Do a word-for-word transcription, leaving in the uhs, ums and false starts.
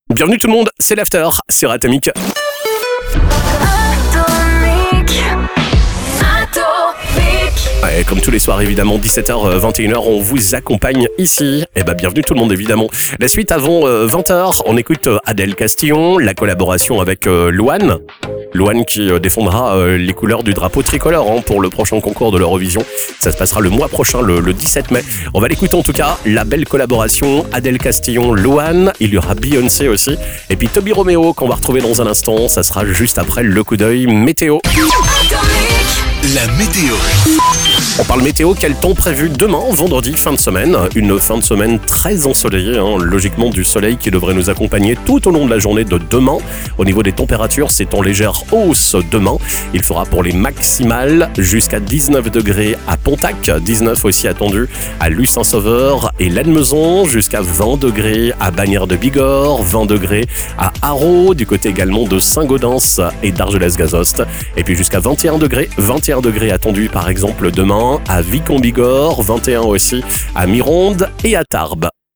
Bienvenue tout le monde, c'est l'After sur Atomic. Atomic, Atomic. Ouais, comme tous les soirs évidemment, dix-sept heures vingt et une heures, on vous accompagne ici. Et bah bienvenue tout le monde évidemment. La suite avant euh, vingt heures, on écoute euh, Adèle Castillon, la collaboration avec euh, Louane. Louane qui euh, défendra euh, les couleurs du drapeau tricolore hein, pour le prochain concours de l'Eurovision. Ça se passera le mois prochain, le, le dix-sept mai. On va l'écouter en tout cas, la belle collaboration Adèle Castillon, Louane. Il y aura Beyoncé aussi. Et puis Toby Romeo qu'on va retrouver dans un instant. Ça sera juste après le coup d'œil météo. La météo. On parle météo, quel temps prévu demain, vendredi, fin de semaine. Une fin de semaine très ensoleillée, hein. Logiquement du soleil qui devrait nous accompagner tout au long de la journée de demain. Au niveau des températures, c'est en légère hausse demain. Il fera pour les maximales jusqu'à dix-neuf degrés à Pontac, dix-neuf aussi attendu à Luce-Saint-Sauveur et Lannemezan, jusqu'à vingt degrés à Bagnères de Bigorre, vingt degrés à Haro, du côté également de Saint-Gaudens et d'Argelès-Gazost. Et puis jusqu'à vingt et un degrés, vingt et un degrés attendus par exemple demain à Vic-en-Bigorre, vingt et un aussi à Mironde et à Tarbes.